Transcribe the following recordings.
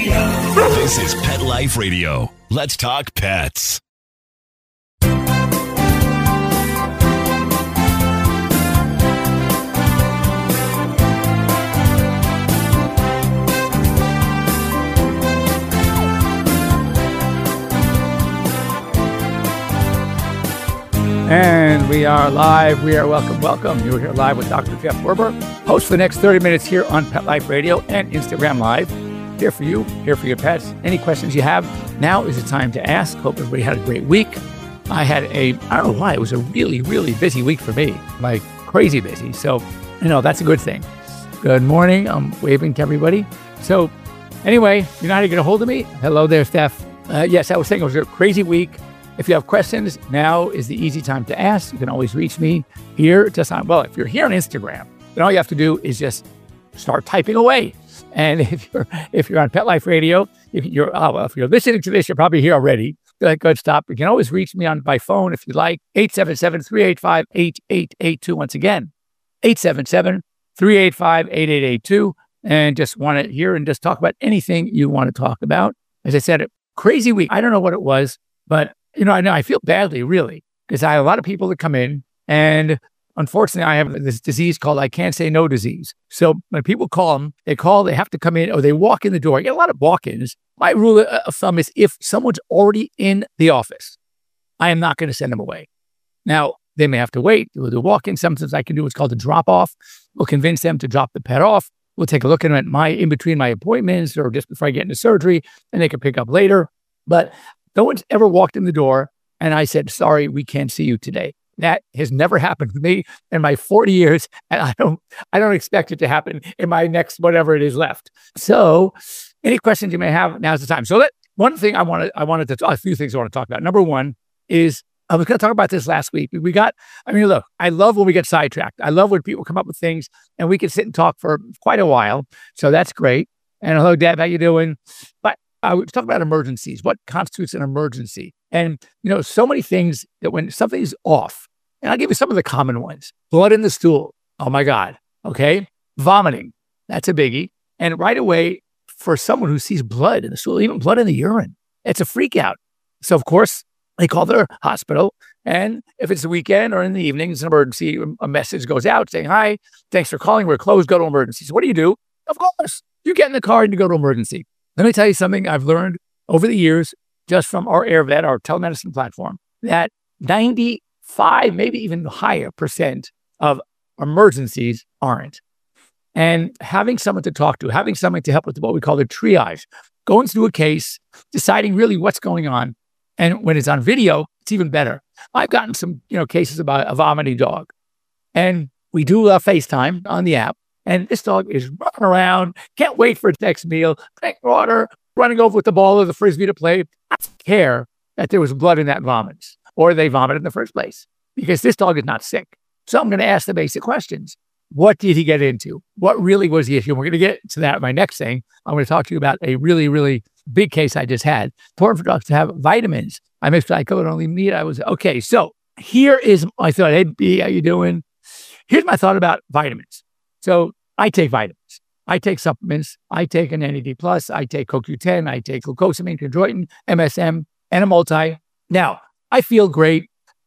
This is Pet Life Radio. Let's talk pets. And we are live. We are welcome. You're here live with Dr. Jeff Werber, host for the next 30 minutes here on Pet Life Radio and Instagram Live. Here for you, here for your pets. Any questions you have, now is the time to ask. Hope everybody had a great week. I don't know why, it was a really, really busy week for me. Like crazy busy. So, that's a good thing. Good morning. I'm waving to everybody. So, anyway, you know how to get a hold of me? Hello there, Steph. Yes, I was saying it was a crazy week. If you have questions, now is the easy time to ask. You can always reach me here. If you're here on Instagram, then all you have to do is just start typing away. And if you're on Pet Life Radio, if you're listening to this, you're probably here already. Good, stop. You can always reach me by phone if you like. 877-385-8882. Once again, 877-385-8882. And just want to hear and just talk about anything you want to talk about. As I said, a crazy week. I don't know what it was, but I know I feel badly, really, because I have a lot of people that come in, and unfortunately, I have this disease called I can't say no disease. So when people call, they have to come in, or they walk in the door. I get a lot of walk-ins. My rule of thumb is if someone's already in the office, I am not going to send them away. Now, they may have to wait. We'll do walk-in. Sometimes I can do what's called a drop-off. We'll convince them to drop the pet off. We'll take a look at it in between my appointments or just before I get into surgery, and they can pick up later. But no one's ever walked in the door and I said, sorry, we can't see you today. That has never happened to me in my 40 years. And I don't expect it to happen in my next, whatever it is left. So any questions you may have, now's the time. So one thing a few things I want to talk about. Number one is, I was going to talk about this last week. Look, I love when we get sidetracked. I love when people come up with things and we can sit and talk for quite a while. So that's great. And hello, Deb, how you doing? But I would talk about emergencies. What constitutes an emergency? And, so many things that when something's off, and I'll give you some of the common ones. Blood in the stool. Oh my God. Okay. Vomiting. That's a biggie. And right away, for someone who sees blood in the stool, even blood in the urine, it's a freak out. So of course, they call their hospital. And if it's the weekend or in the evening, it's an emergency, a message goes out saying, hi, thanks for calling. We're closed. Go to emergency. So what do? Of course, you get in the car and you go to emergency. Let me tell you something I've learned over the years, just from our AirVet, our telemedicine platform, that 95, maybe even higher % of emergencies aren't. And having someone to talk to, having someone to help with what we call the triage, going through a case, deciding really what's going on. And when it's on video, it's even better. I've gotten some, cases about a vomiting dog. And we do FaceTime on the app. And this dog is running around, can't wait for its next meal, drink water, running over with the ball or the frisbee to play. I don't care that there was blood in that vomit, or they vomited in the first place, because this dog is not sick. So I'm going to ask the basic questions. What did he get into? What really was the issue? And we're going to get to that in my next thing. I'm going to talk to you about a really, really big case I just had. Important for dogs to have vitamins. I missed I could only meat. Okay. So here is my thought. Hey, B, how you doing? Here's my thought about vitamins. So I take vitamins. I take supplements. I take an NAD+. I take CoQ10. I take glucosamine, chondroitin, MSM, and a multi. Now, I feel great.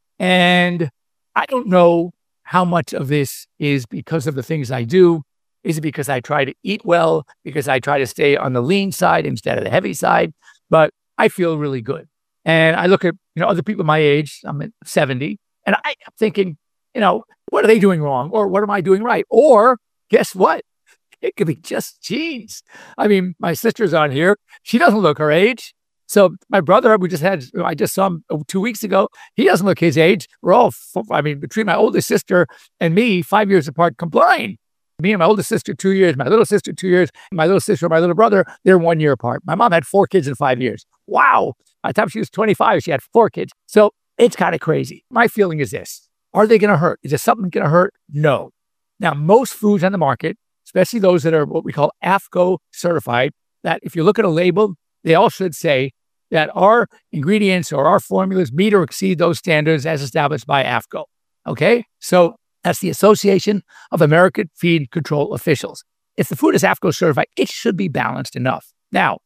And I don't know how much of this is because of the things I do. Is it because I try to eat well? Because I try to stay on the lean side instead of the heavy side? But I feel really good. And I look at, other people my age, I'm at 70, and I'm thinking, what are they doing wrong? Or what am I doing right? Or guess what? It could be just genes. I mean, my sister's on here. She doesn't look her age. So my brother, I just saw him 2 weeks ago. He doesn't look his age. We're all, between my oldest sister and me, 5 years apart, combined. Me and my oldest sister, 2 years. My little sister, 2 years. My little sister and my little brother, they're 1 year apart. My mom had 4 kids in 5 years. Wow. By the time she was 25, she had 4 kids. So it's kind of crazy. My feeling is this. Are they going to hurt? Is there something going to hurt? No. Now, most foods on the market, especially those that are what we call AAFCO certified, that if you look at a label, they all should say that our ingredients or our formulas meet or exceed those standards as established by AAFCO. Okay? So that's the Association of American Feed Control Officials. If the food is AAFCO certified, it should be balanced enough. Now,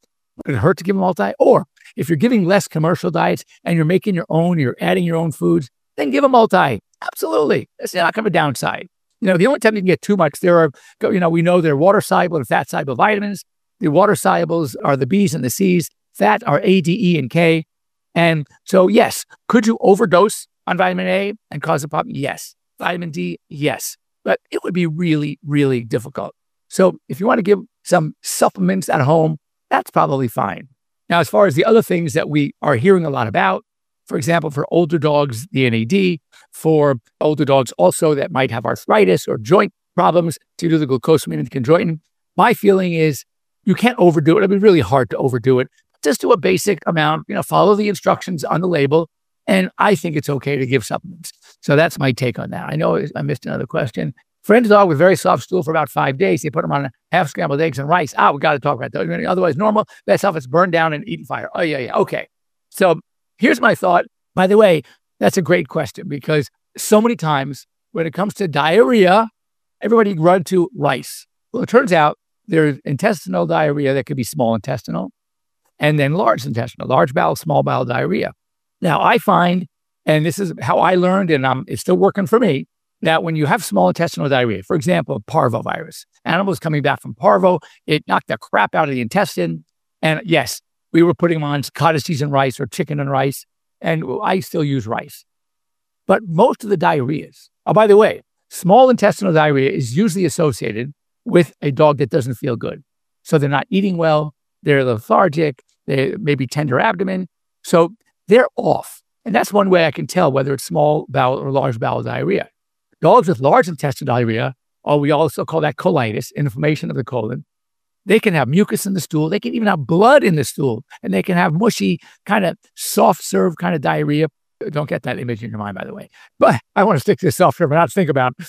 would it hurt to give a multi? Or if you're giving less commercial diets and you're making your own, you're adding your own foods, then give a multi. Absolutely. That's not going to be a downside. The only time you can get too much, there are, we know there are water soluble and fat soluble vitamins. The water solubles are the B's and the C's. Fat are A, D, E, and K. And so, yes, could you overdose on vitamin A and cause a problem? Yes. Vitamin D, yes. But it would be really, really difficult. So if you want to give some supplements at home, that's probably fine. Now, as far as the other things that we are hearing a lot about, for example, for older dogs, the NAD, for older dogs also that might have arthritis or joint problems due to the glucosamine and chondroitin, my feeling is you can't overdo it. It'll be really hard to overdo it. Just do a basic amount, follow the instructions on the label. And I think it's okay to give supplements. So that's my take on that. I know I missed another question. Friend's dog with very soft stool for about 5 days. They put them on half scrambled eggs and rice. We got to talk about that. Otherwise, normal, best stuff is burned down and eaten fire. Oh, yeah. Okay. So here's my thought. By the way, that's a great question because so many times when it comes to diarrhea, everybody run to rice. Well, it turns out there's intestinal diarrhea that could be small intestinal and then large intestinal, large bowel, small bowel diarrhea. Now, I find, and this is how I learned, and it's still working for me, that when you have small intestinal diarrhea, for example, parvovirus, animals coming back from parvo, it knocked the crap out of the intestine. And yes, we were putting them on cottage cheese and rice or chicken and rice, and I still use rice. But most of the diarrheas, by the way, small intestinal diarrhea is usually associated with a dog that doesn't feel good. So they're not eating well, they're lethargic, they may be tender abdomen. So they're off. And that's one way I can tell whether it's small bowel or large bowel diarrhea. Dogs with large intestinal diarrhea, or we also call that colitis, inflammation of the colon, they can have mucus in the stool. They can even have blood in the stool, and they can have mushy, kind of soft serve kind of diarrhea. Don't get that image in your mind, by the way. But I want to stick to this soft serve and not think about,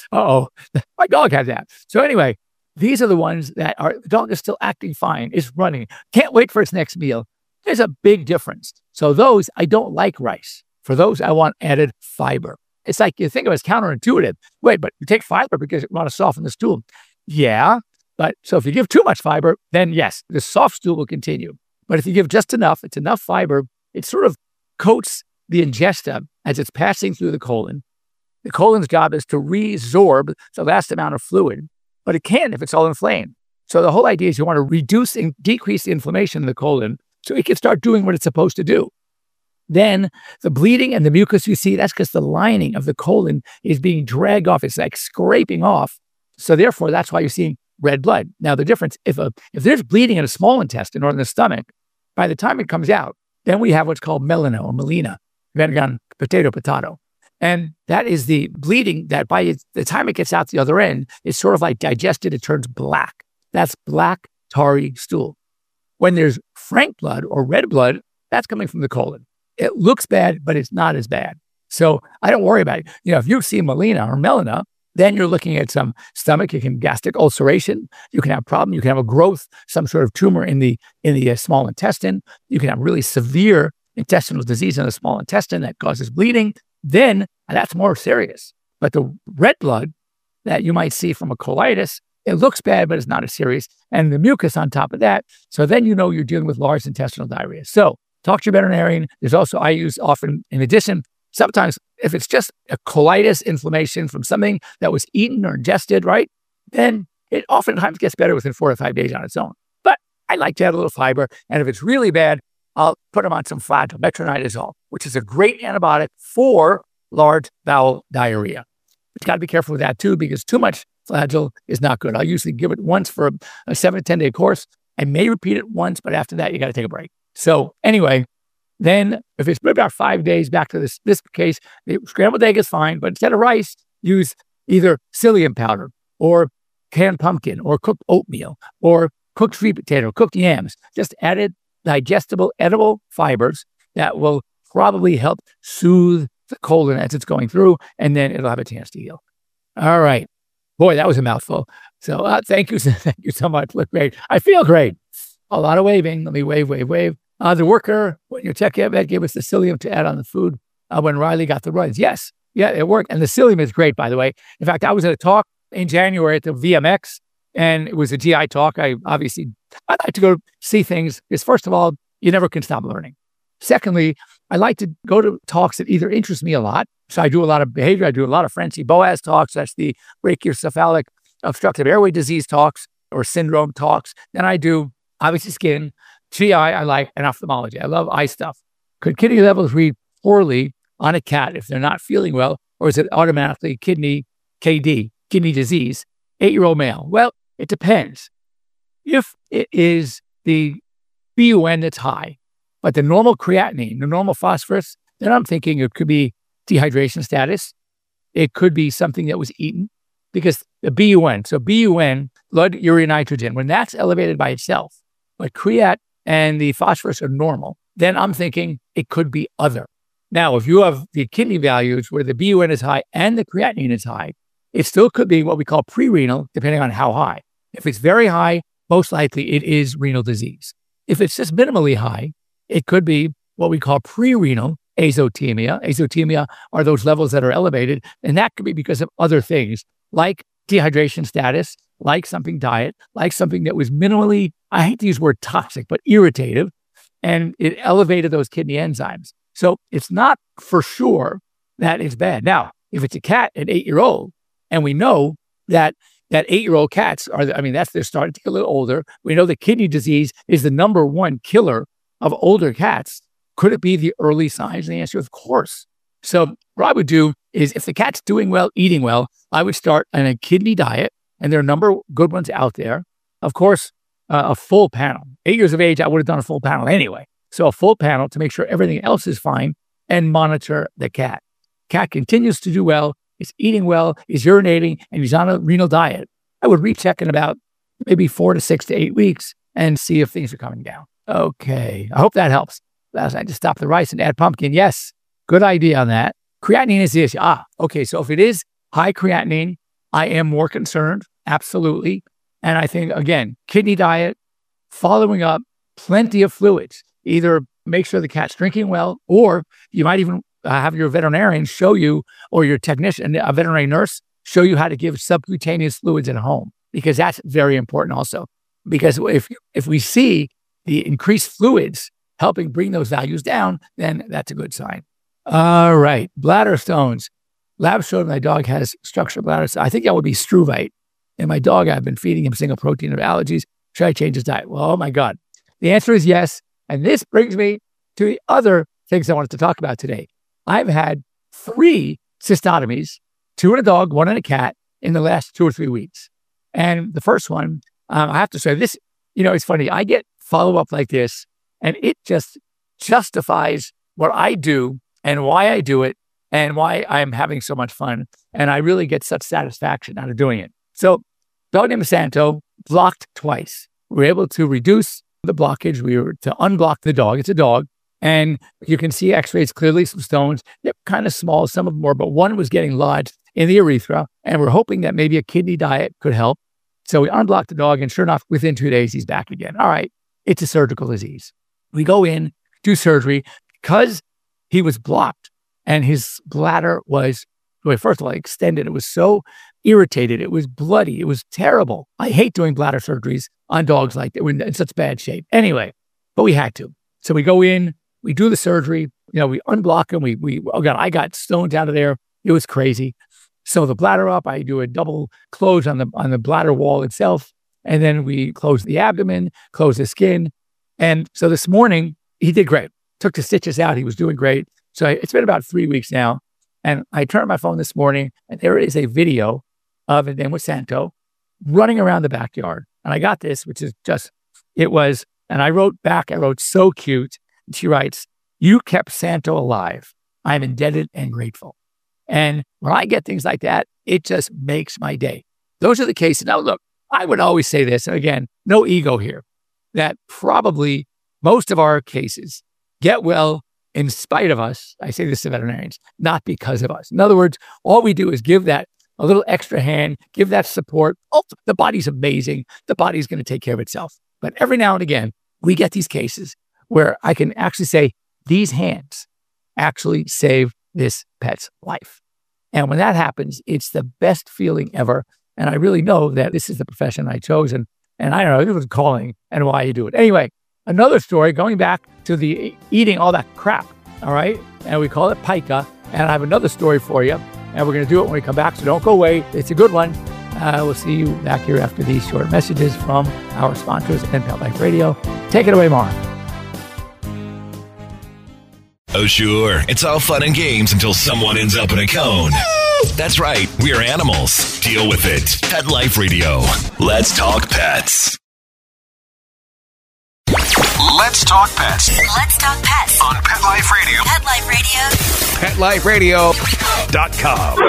my dog had that. So anyway, these are the ones that the dog is still acting fine, is running, can't wait for its next meal. There's a big difference. So those, I don't like rice. For those, I want added fiber. It's like you think of it as counterintuitive. Wait, but you take fiber because you want to soften the stool. Yeah, but so if you give too much fiber, then yes, the soft stool will continue. But if you give just enough, it's enough fiber, it sort of coats the ingesta as it's passing through the colon. The colon's job is to resorb the last amount of fluid, but it can't if it's all inflamed. So the whole idea is you want to reduce and decrease the inflammation in the colon so it can start doing what it's supposed to do. Then the bleeding and the mucus you see, that's because the lining of the colon is being dragged off. It's like scraping off. So therefore, that's why you're seeing red blood. Now, the difference, if there's bleeding in a small intestine or in the stomach, by the time it comes out, then we have what's called melena or melena, Vanagon, potato. And that is the bleeding that by the time it gets out the other end, it's sort of like digested, it turns black. That's black, tarry stool. When there's frank blood or red blood, that's coming from the colon. It looks bad, but it's not as bad. So I don't worry about it. If you see melena or melena, then you're looking at some stomach, you can gastric ulceration, you can have problem, you can have a growth, some sort of tumor in the small intestine, you can have really severe intestinal disease in the small intestine that causes bleeding, then that's more serious. But the red blood that you might see from a colitis, it looks bad, but it's not as serious. And the mucus on top of that, so then you're dealing with large intestinal diarrhea. So talk to your veterinarian. There's also, I use often, in addition, sometimes if it's just a colitis inflammation from something that was eaten or ingested, right, then it oftentimes gets better within 4 to 5 days on its own. But I like to add a little fiber. And if it's really bad, I'll put them on some flagyl, metronidazole, which is a great antibiotic for large bowel diarrhea. But you got to be careful with that too, because too much flagyl is not good. I'll usually give it once for a 7 to 10 day course. I may repeat it once, but after that, you got to take a break. So anyway, then if it's about 5 days, back to this case, the scrambled egg is fine, but instead of rice, use either psyllium powder or canned pumpkin or cooked oatmeal or cooked sweet potato, cooked yams, just added digestible, edible fibers that will probably help soothe the colon as it's going through, and then it'll have a chance to heal. All right. Boy, that was a mouthful. So thank you. Thank you so much. Look great. I feel great. A lot of waving. Let me wave. The worker, when your tech vet gave us the psyllium to add on the food when Riley got the runs. Yes. Yeah, it worked. And the psyllium is great, by the way. In fact, I was at a talk in January at the VMX, And it was a GI talk. I like to go see things because first of all, you never can stop learning. Secondly, I like to go to talks that either interest me a lot. So I do a lot of behavior. I do a lot of Francie Boas talks. That's the brachiocephalic obstructive airway disease talks or syndrome talks. Then I do obviously skin, GI I like, and ophthalmology. I love eye stuff. Could kidney levels read poorly on a cat if they're not feeling well, or is it automatically kidney disease, 8-year-old male? Well, it depends. If it is the BUN that's high, but the normal creatinine, the normal phosphorus, then I'm thinking it could be dehydration status. It could be something that was eaten because the BUN, so BUN, blood urea nitrogen, when that's elevated by itself, but creat and the phosphorus are normal, then I'm thinking it could be other. Now, if you have the kidney values where the BUN is high and the creatinine is high, it still could be what we call pre-renal, depending on how high. If it's very high, most likely it is renal disease. If it's just minimally high, it could be what we call pre-renal azotemia. Azotemia are those levels that are elevated, and that could be because of other things like dehydration status, like something diet, like something that was minimally, I hate to use the word toxic, but irritative, and it elevated those kidney enzymes. So it's not for sure that it's bad. Now, if it's a cat, an 8-year-old, and we know that 8-year-old cats they're starting to get a little older. We know that kidney disease is the number one killer of older cats. Could it be the early signs? And the answer is, of course. So what I would do is if the cat's doing well, eating well, I would start on a kidney diet, and there are a number of good ones out there. Of course, a full panel. 8 years of age, I would have done a full panel anyway. So a full panel to make sure everything else is fine and monitor the cat. Cat continues to do well, is eating well, is urinating, and he's on a renal diet. I would recheck in about maybe 4 to 6 to 8 weeks and see if things are coming down. Okay, I hope that helps. Last night, just stop the rice and add pumpkin. Yes, good idea on that. Creatinine is the issue. Okay, so if it is high creatinine, I am more concerned, absolutely. And I think, again, kidney diet, following up, plenty of fluids. Either make sure the cat's drinking well, or you might even have your veterinarian show you, or your technician, a veterinary nurse, show you how to give subcutaneous fluids at home, because that's very important also. Because if we see the increased fluids helping bring those values down, then that's a good sign. All right, bladder stones. Lab showed my dog has structural bladder stones. I think that would be struvite. And my dog, I've been feeding him single protein of allergies. Should I change his diet? Well, oh my God. The answer is yes. And this brings me to the other things I wanted to talk about today. I've had 3 cystotomies, 2 in a dog, 1 in a cat, in the last 2 or 3 weeks. And the first one, I have to say this, it's funny. I get follow-up like this, and it just justifies what I do and why I do it and why I'm having so much fun. And I really get such satisfaction out of doing it. So, dog named Santo, blocked twice. We were able to reduce the blockage. We were to unblock the dog. It's a dog. And you can see x-rays clearly, some stones. They're kind of small, some of them more, but one was getting lodged in the urethra. And we're hoping that maybe a kidney diet could help. So we unblocked the dog, and sure enough, within 2 days, he's back again. All right, it's a surgical disease. We go in, do surgery, because he was blocked and his bladder was, first of all, extended. It was so irritated. It was bloody. It was terrible. I hate doing bladder surgeries on dogs like that. We're in such bad shape. Anyway, but we had to. So we go in, we do the surgery, we unblock him. I got stones out of there. It was crazy. So the bladder up, I do a double close on the bladder wall itself. And then we close the abdomen, close the skin. And so this morning, he did great. Took the stitches out. He was doing great. So it's been about 3 weeks now. And I turned my phone this morning, and there is a video of his name was Santo running around the backyard. And I got this, which is and I wrote back, so cute. And she writes, "You kept Santo alive. I'm indebted and grateful." And when I get things like that, it just makes my day. Those are the cases. Now, look, I would always say this, and again, no ego here, that probably most of our cases get well in spite of us. I say this to veterinarians, not because of us. In other words, all we do is give that a little extra hand, give that support. Oh, the body's amazing. The body's going to take care of itself. But every now and again, we get these cases where I can actually say, these hands actually saved this pet's life. And when that happens, it's the best feeling ever. And I really know that this is the profession I chose. And I don't know, it was calling and why you do it. Anyway, another story going back to the eating all that crap. All right. And we call it pica. And I have another story for you. And we're going to do it when we come back. So don't go away. It's a good one. We'll see you back here after these short messages from our sponsors and Pet Life Radio. Take it away, Mark. Oh, sure. It's all fun and games until someone ends up in a cone. That's right. We're animals. Deal with it. Pet Life Radio. Let's talk pets. Let's talk pets. Let's talk pets On Pet Life Radio. Pet Life Radio. PetLifeRadio.com.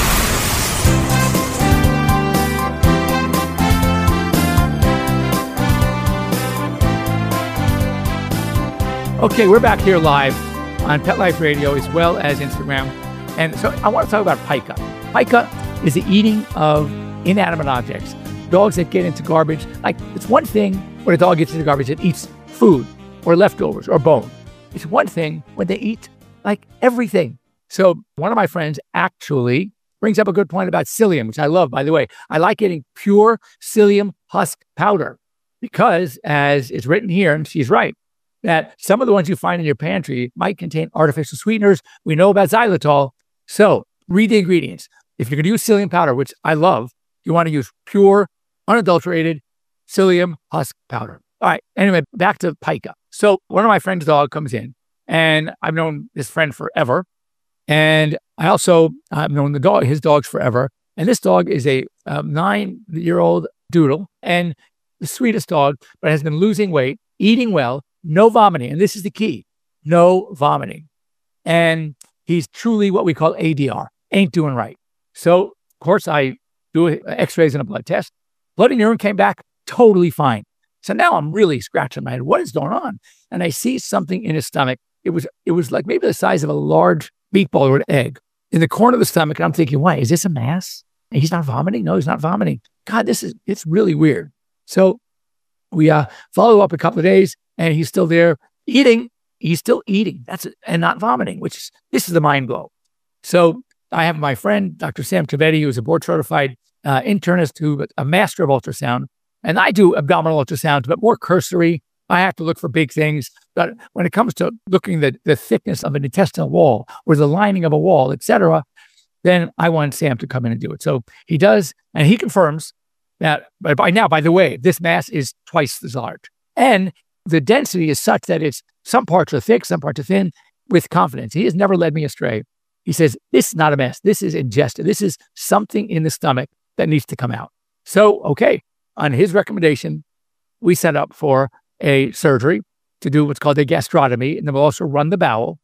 Okay, we're back here live on Pet Life Radio as well as Instagram. And so I want to talk about pica. Pica is the eating of inanimate objects. Dogs that get into garbage. Like, it's one thing when a dog gets into garbage and eats food or leftovers or bone. It's one thing when they eat like everything. So one of my friends actually brings up a good point about psyllium, which I love, by the way. I like getting pure psyllium husk powder because, as it's written here, and she's right, that some of the ones you find in your pantry might contain artificial sweeteners. We know about xylitol. So read the ingredients. If you're going to use psyllium powder, which I love, you want to use pure, unadulterated psyllium husk powder. All right. Anyway, back to pica. So one of my friend's dog comes in, and I've known this friend forever. And I've known his dogs forever. And this dog is a 9-year-old doodle and the sweetest dog, but has been losing weight, eating well, no vomiting. And this is the key, no vomiting. And he's truly what we call ADR, ain't doing right. So, of course, I do x-rays and a blood test. Blood and urine came back totally fine. So now I'm really scratching my head. What is going on? And I see something in his stomach. It was like maybe the size of a large meatball or an egg in the corner of the stomach. And I'm thinking, why? Is this a mass? And he's not vomiting? No, he's not vomiting. God, it's really weird. So we follow up a couple of days and he's still there eating. He's still eating. And not vomiting, this is the mind blow. So I have my friend, Dr. Sam Trivedi, who's a board certified internist, who's a master of ultrasound. And I do abdominal ultrasounds, but more cursory. I have to look for big things. But when it comes to looking at the thickness of an intestinal wall or the lining of a wall, etc., then I want Sam to come in and do it. So he does, and he confirms that by the way, this mass is twice as large. And the density is such that some parts are thick, some parts are thin, with confidence. He has never led me astray. He says, this is not a mess. This is ingested. This is something in the stomach that needs to come out. So, okay, on his recommendation, we set up for a surgery to do what's called a gastrotomy, and then we'll also run the bowel.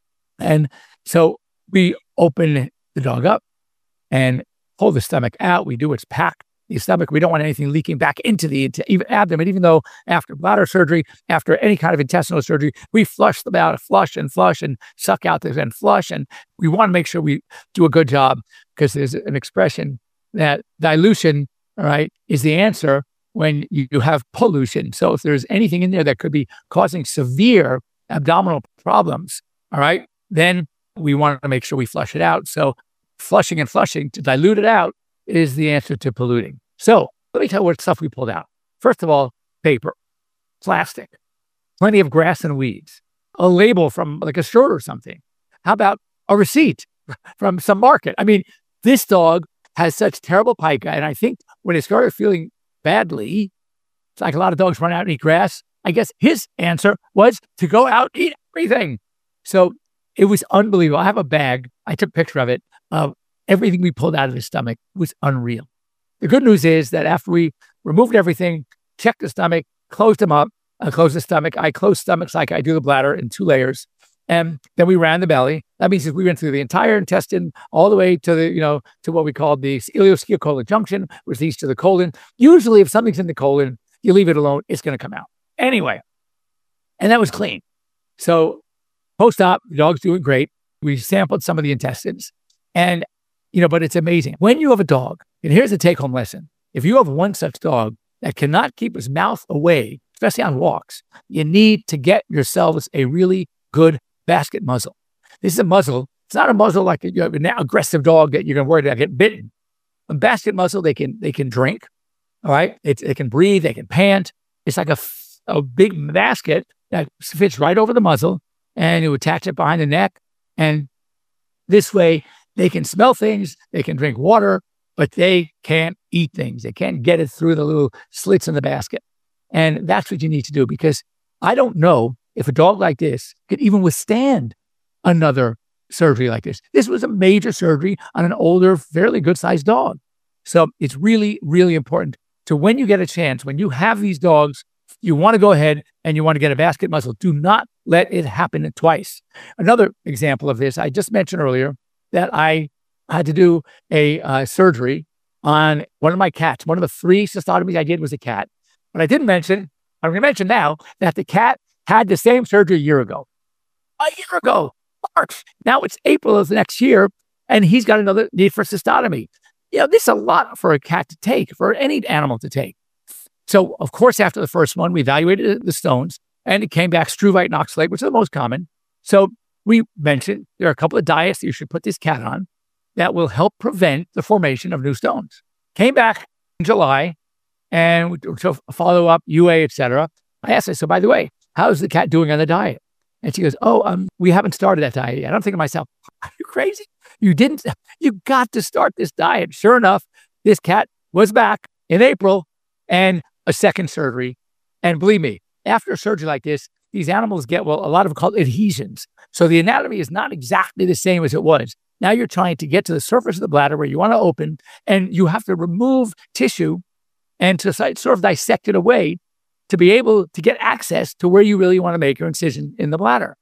And so we open the dog up and pull the stomach out. We do what's packed the stomach. We don't want anything leaking back into the abdomen, even though after bladder surgery, after any kind of intestinal surgery, we flush the bowel, flush and suck out this and flush. And we want to make sure we do a good job because there's an expression that dilution, all right, is the answer when you have pollution. So if there's anything in there that could be causing severe abdominal problems, all right, then we want to make sure we flush it out. So flushing to dilute it out is the answer to polluting. So let me tell you what stuff we pulled out. First of all, paper, plastic, plenty of grass and weeds, a label from like a shirt or something. How about a receipt from some market? I mean, this dog has such terrible pica. And I think when it started feeling badly, it's like a lot of dogs run out and eat grass. I guess his answer was to go out and eat everything. So it was unbelievable. I have a bag. I took a picture of it. Everything we pulled out of his stomach was unreal. The good news is that after we removed everything, checked the stomach, closed him up, closed the stomach. I close stomachs like I do the bladder in 2 layers. And then we ran the belly. That means we went through the entire intestine all the way to to what we call the ileocecal junction, which leads to the colon. Usually if something's in the colon, you leave it alone, it's going to come out. Anyway, and that was clean. So post-op, the dog's doing great. We sampled some of the intestines and, but it's amazing. When you have a dog, and here's the take-home lesson. If you have one such dog that cannot keep his mouth away, especially on walks, you need to get yourselves a really good basket muzzle. This is a muzzle. It's not a muzzle like you have an aggressive dog that you're going to worry about getting bitten. A basket muzzle, they can drink. All right. It can breathe. They can pant. It's like a big basket that fits right over the muzzle, and you attach it behind the neck. And this way they can smell things. They can drink water, but they can't eat things. They can't get it through the little slits in the basket. And that's what you need to do, because I don't know if a dog like this could even withstand another surgery like this. This was a major surgery on an older, fairly good-sized dog. So it's really, really important to, when you get a chance, when you have these dogs, you want to go ahead and you want to get a basket muzzle. Do not let it happen twice. Another example of this, I just mentioned earlier that I had to do a surgery on one of my cats. One of the 3 cystotomies I did was a cat. But I didn't mention, I'm going to mention now, that the cat had the same surgery a year ago. A year ago, March. Now it's April of the next year, and he's got another need for cystotomy. This is a lot for a cat to take, for any animal to take. So, of course, after the first one, we evaluated the stones, and it came back struvite and oxalate, which are the most common. So we mentioned there are a couple of diets that you should put this cat on that will help prevent the formation of new stones. Came back in July, and to follow up, UA, etc. I asked her, so by the way, how's the cat doing on the diet? And she goes, we haven't started that diet yet. I'm thinking to myself, are you crazy? You got to start this diet. Sure enough, this cat was back in April and a second surgery. And believe me, after a surgery like this, these animals get, a lot of called adhesions. So the anatomy is not exactly the same as it was. Now you're trying to get to the surface of the bladder where you want to open, and you have to remove tissue and to sort of dissect it away to be able to get access to where you really want to make your incision in the bladder.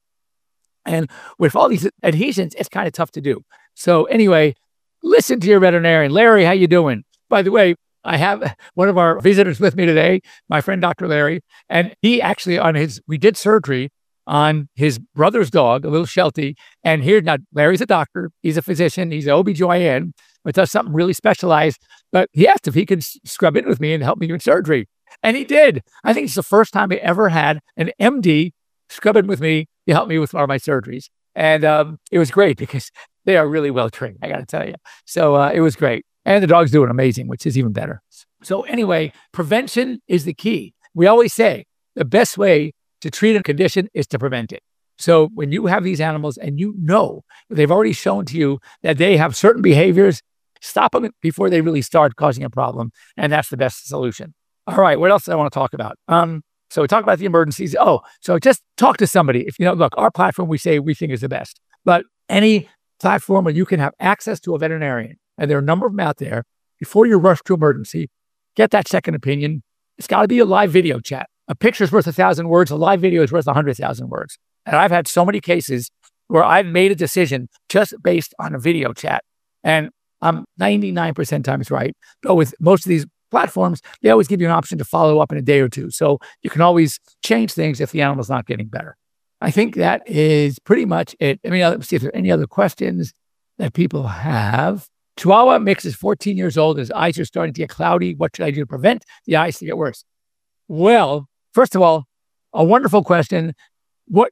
And with all these adhesions, it's kind of tough to do. So anyway, listen to your veterinarian. Larry, how you doing? By the way, I have one of our visitors with me today, my friend, Dr. Larry, and he actually we did surgery on his brother's dog, a little Sheltie. And here, now Larry's a doctor. He's a physician. He's an OBGYN, but does something really specialized. But he asked if he could scrub in with me and help me with surgery. And he did. I think it's the first time I ever had an MD scrub in with me to help me with one of my surgeries. And it was great because they are really well trained, I got to tell you. So it was great. And the dog's doing amazing, which is even better. So anyway, prevention is the key. We always say the best way to treat a condition is to prevent it. So when you have these animals and you know they've already shown to you that they have certain behaviors, stop them before they really start causing a problem. And that's the best solution. All right, what else do I want to talk about? So we talk about the emergencies. So just talk to somebody. If look, our platform we say we think is the best, but any platform where you can have access to a veterinarian, and there are a number of them out there, before you rush to emergency, get that second opinion. It's got to be a live video chat. A picture's worth 1,000 words. A live video is worth 100,000 words. And I've had so many cases where I've made a decision just based on a video chat, and I'm 99% times right. But with most of these platforms, they always give you an option to follow up in a day or two. So you can always change things if the animal's not getting better. I think that is pretty much it. Let's see if there are any other questions that people have. Chihuahua mix is 14 years old. His eyes are starting to get cloudy. What should I do to prevent the eyes to get worse? Well, first of all, a wonderful question. What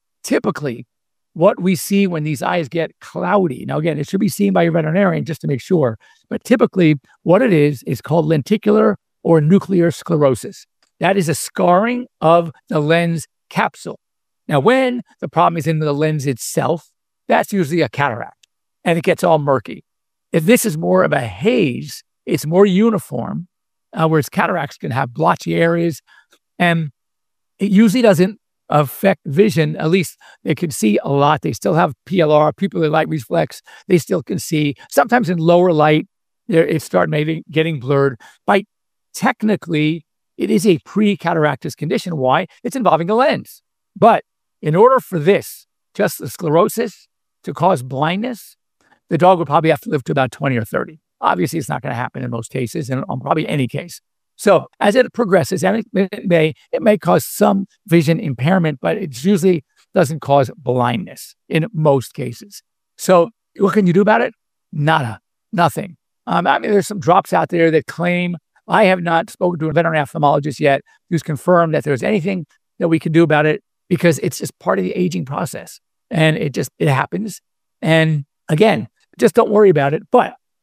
we see when these eyes get cloudy. Now, again, it should be seen by your veterinarian just to make sure. But typically, what it is called lenticular or nuclear sclerosis. That is a scarring of the lens capsule. Now, when the problem is in the lens itself, that's usually a cataract, and it gets all murky. If this is more of a haze, it's more uniform, whereas cataracts can have blotchy areas, and it usually doesn't affect vision. At least they can see a lot. They still have PLR, pupillary light reflex. They still can see. Sometimes in lower light, it starts maybe getting blurred. Technically, it is a pre-cataractous condition. Why? It's involving a lens. But in order for this, just the sclerosis, to cause blindness, the dog would probably have to live to about 20 or 30. Obviously, it's not going to happen in most cases, and on probably any case. So as it progresses, it may cause some vision impairment, but it usually doesn't cause blindness in most cases. So what can you do about it? Nada, nothing. There's some drops out there that claim, I have not spoken to a veterinary ophthalmologist yet who's confirmed that there's anything that we can do about it, because it's just part of the aging process, and it happens. And again, just don't worry about it. But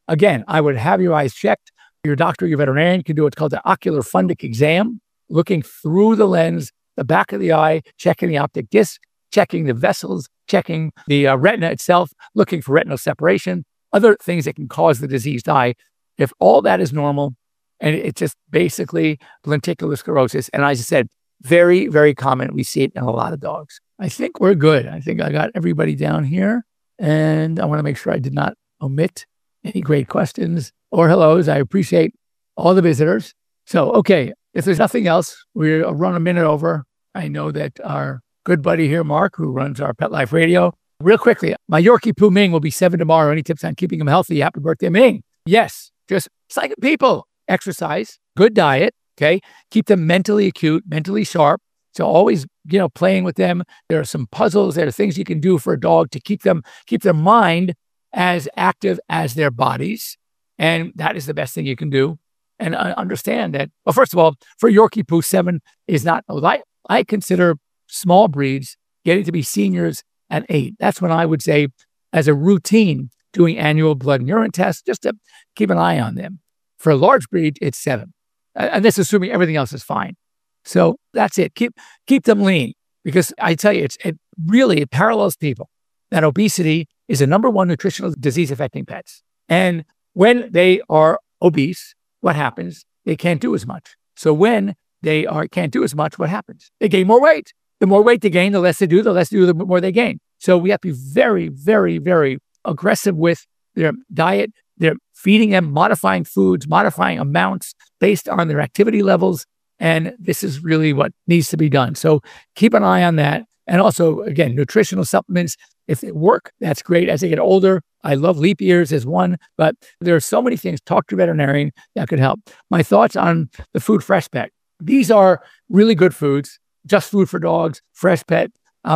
again, I would have your eyes checked. Your doctor, your veterinarian can do what's called the ocular fundic exam, looking through the lens, the back of the eye, checking the optic disc, checking the vessels, checking the retina itself, looking for retinal separation, other things that can cause the diseased eye. If all that is normal, and it's just basically lenticular sclerosis, and as I said, very, very common. We see it in a lot of dogs. I think we're good. I think I got everybody down here, and I want to make sure I did not omit any great questions or hellos. I appreciate all the visitors. So, okay, if there's nothing else, we'll run a minute over. I know that our good buddy here, Mark, who runs our Pet Life Radio. Real quickly, my Yorkie Poo Ming will be 7 tomorrow. Any tips on keeping him healthy? Happy birthday, Ming. Yes, just it's like people. Exercise, good diet, okay? Keep them mentally acute, mentally sharp. So always, playing with them. There are some puzzles. There are things you can do for a dog to keep their mind as active as their bodies. And that is the best thing you can do. And understand that, well, first of all, for Yorkie Poo, 7 is not, I consider small breeds getting to be seniors at 8. That's when I would say, as a routine, doing annual blood and urine tests, just to keep an eye on them. For a large breed, it's 7. And that's assuming everything else is fine. So that's it. Keep them lean, because I tell you, it really parallels people that obesity is the number one nutritional disease affecting pets. And when they are obese, what happens? They can't do as much. So when they can't do as much, what happens? They gain more weight. The more weight they gain, the less they do, the more they gain. So we have to be very, very, very aggressive with their diet. They're feeding them, modifying foods, modifying amounts based on their activity levels. And this is really what needs to be done. So keep an eye on that. And also, again, nutritional supplements, if they work, that's great. As they get older, I love leap years as one, but there are so many things. Talk to a veterinarian that could help. My thoughts on the Food Fresh Pet. These are really good foods, just food for dogs, fresh pet.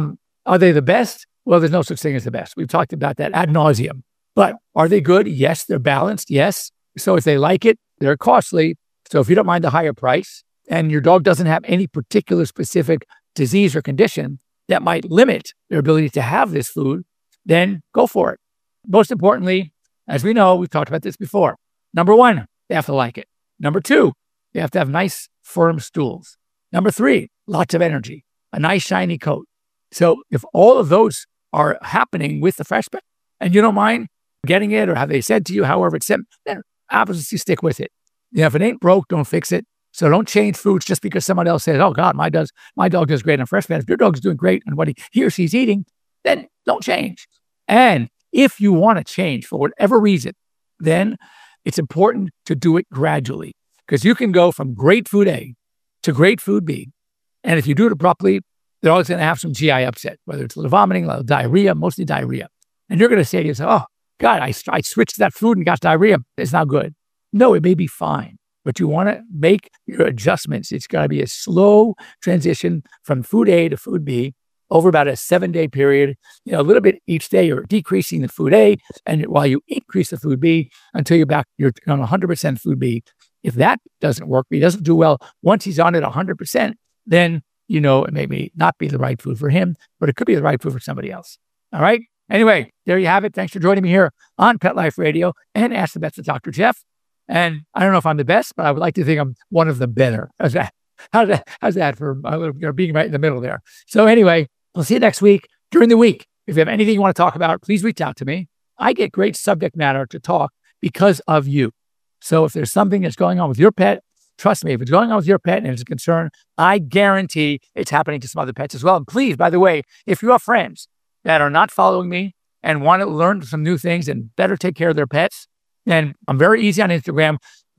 Are they the best? Well, there's no such thing as the best. We've talked about that ad nauseum. But are they good? Yes. They're balanced. Yes. So if they like it, they're costly. So if you don't mind the higher price and your dog doesn't have any particular specific disease or condition that might limit their ability to have this food, then go for it. Most importantly, as we know, we've talked about this before. Number 1, they have to like it. Number 2, they have to have nice, firm stools. Number 3, lots of energy, a nice, shiny coat. So if all of those are happening with the fresh pet and you don't mind getting it, or have they said to you, however it's sent, then obviously stick with it. If it ain't broke, don't fix it. So don't change foods just because someone else says, oh God, my dog does great on fresh pet. If your dog's doing great on what he or she's eating, then don't change. And if you want to change for whatever reason, then it's important to do it gradually, because you can go from great food A to great food B. And if you do it properly, they're always going to have some GI upset, whether it's a little vomiting, a little diarrhea, mostly diarrhea. And you're going to say to yourself, oh God, I switched that food and got diarrhea. It's not good. No, it may be fine, but you want to make your adjustments. It's got to be a slow transition from food A to food B over about a 7-day period. A little bit each day, you're decreasing the food A, and while you increase the food B until you're on 100% food B. If that doesn't work, he doesn't do well, once he's on it 100%, then it may not be the right food for him, but it could be the right food for somebody else. All right? Anyway, there you have it. Thanks for joining me here on Pet Life Radio and Ask the Vets with Dr. Jeff. And I don't know if I'm the best, but I would like to think I'm one of the better. How's that? How's that for being right in the middle there? So anyway, we'll see you next week. During the week, if you have anything you want to talk about, please reach out to me. I get great subject matter to talk because of you. So if there's something that's going on with your pet, trust me, if it's going on with your pet and it's a concern, I guarantee it's happening to some other pets as well. And please, by the way, if you have friends that are not following me and want to learn some new things and better take care of their pets, then I'm very easy on Instagram,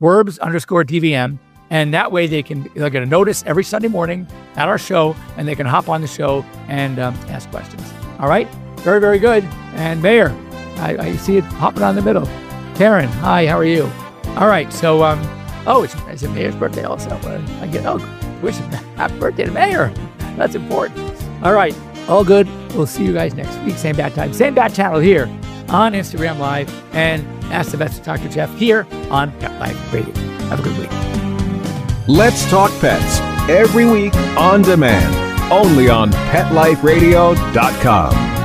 Werbs_DVM. And that way they're going to notice every Sunday morning at our show, and they can hop on the show and ask questions. All right? Very, very good. And Mayor, I see it hopping on the middle. Karen, hi, how are you? All right. So, it's Mayor's birthday also. Wish happy birthday to Mayor. That's important. All right. All good. We'll see you guys next week. Same bad time, same bad channel here on Instagram Live, and Ask the Vets with Dr. Jeff here on Pet Life Radio. Have a good week. Let's Talk Pets, every week on demand, only on PetLifeRadio.com.